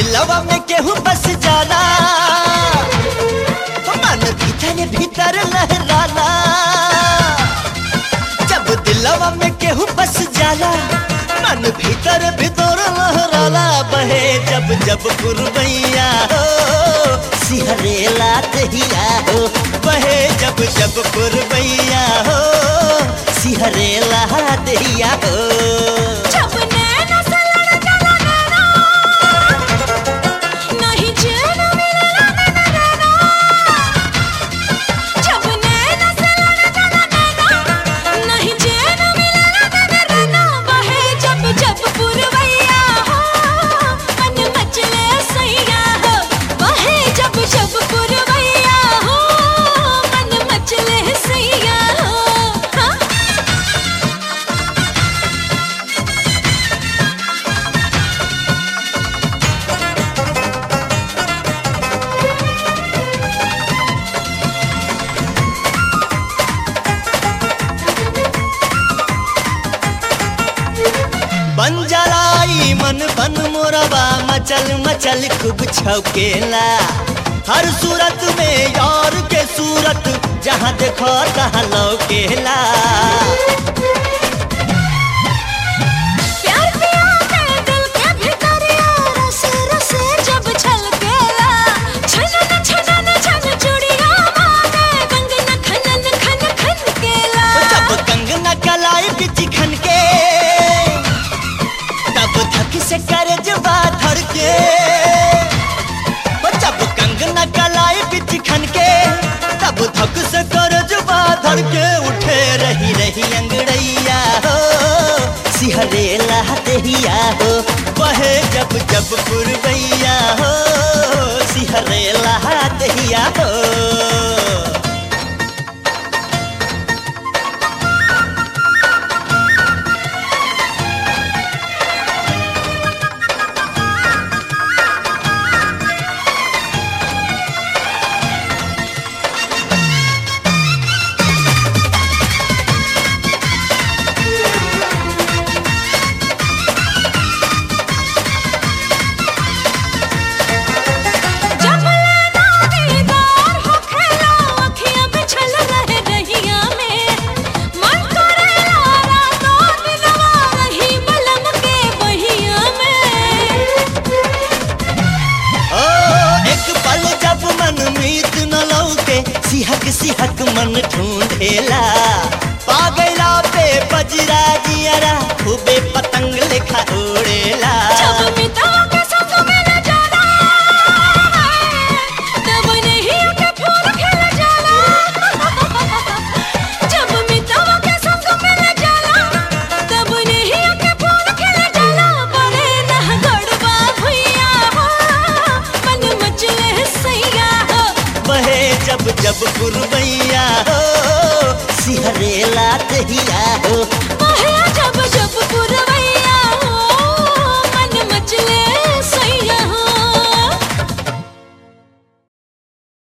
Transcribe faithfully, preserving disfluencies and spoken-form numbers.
दिलवा में केहू बस जाला, मन भीतर भीतर लहराला। जब दिलवा में केहू बस जाला, मन भीतर भीतर लहराला। बहे जब जब पुरवैया हो, सिहरेला दहिया हो। बहे जब जब पुरवैया हो, सिहरेला दहिया हो। बन जलाई मन बन मोरबा, मचल मचल खूब छौकेला। हर सूरत में यार के सूरत, जहाँ देखो तहाँ लौकेला। प्यार पिया के दिल के भितरिया, रसे रसे जब छलकेला। छनन छनन छन चूड़िया मांगे, कंगना खनन खन खन केला। जब कंगना कलाई बिच खन के, तब धक से करजवा धड़के। जब कंगना कलाई बिच खन के, तब धक से करजवा धड़के। उठे रही रही अंगड़ैया हो, सिहरेला दहिया हो। बहे जब जब पुरवैया हो, सिहरेला दहिया हो। सिहक सिहक मन ढूंढेला, पागला पे बजरा जियरा, खूबे पतंग लेखा उड़ेला। जब मितवा के संग मिल जाला, तब नहीं के फूल खिल जाला। जब मितवा के संग मिल जाला, तब नहीं के फूल खिल जाला। बड़े नह गड़बा भैया हो, मन मचले सैया हो। बहे जब जब पुरवैया हो, सिहरेला दहिया हो।